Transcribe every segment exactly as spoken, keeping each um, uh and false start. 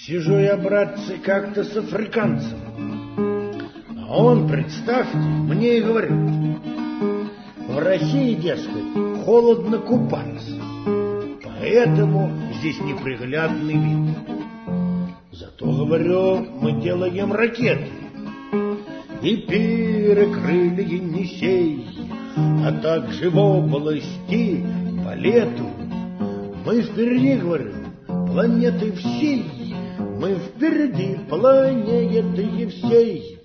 Сижу я, братцы, как-то с африканцем, а он, представьте, мне и говорит: в России, дескать, холодно купаться, поэтому здесь неприглядный вид. Зато, говорю, мы делаем ракеты, и перекрыли Енисей, а также в области по лету. Мы впереди, говорю, планеты всей, мы впереди планеты всей.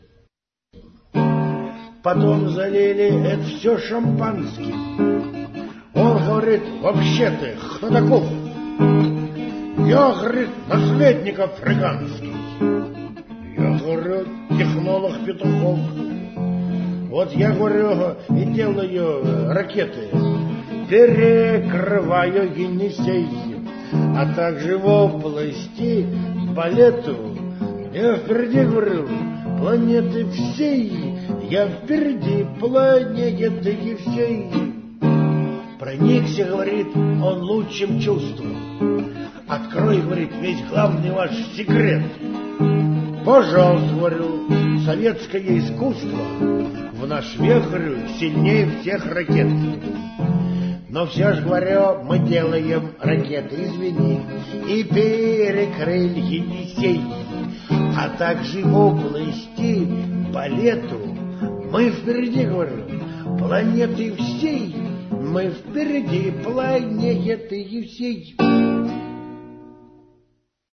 Потом залили это все шампанским. Он говорит: вообще-то, кто таков? Я, говорит, наследник африканский. Я говорю: технолог Петухов. Вот я, говорю, и делаю ракеты, перекрываю Енисей, а также в области по лету. Я впереди, говорю, планеты всей, я впереди планеты всей. Проникся, говорит, он лучшим чувством. Открой, говорит, весь главный ваш секрет. Пожалуйста, говорю, советское искусство в наш век, говорю, сильнее всех ракет. Но все же, говорю, мы делаем ракеты, извини, и перекрыли Енисей, а также в области по лету. Мы впереди, говорю, планеты всей, мы впереди планеты всей.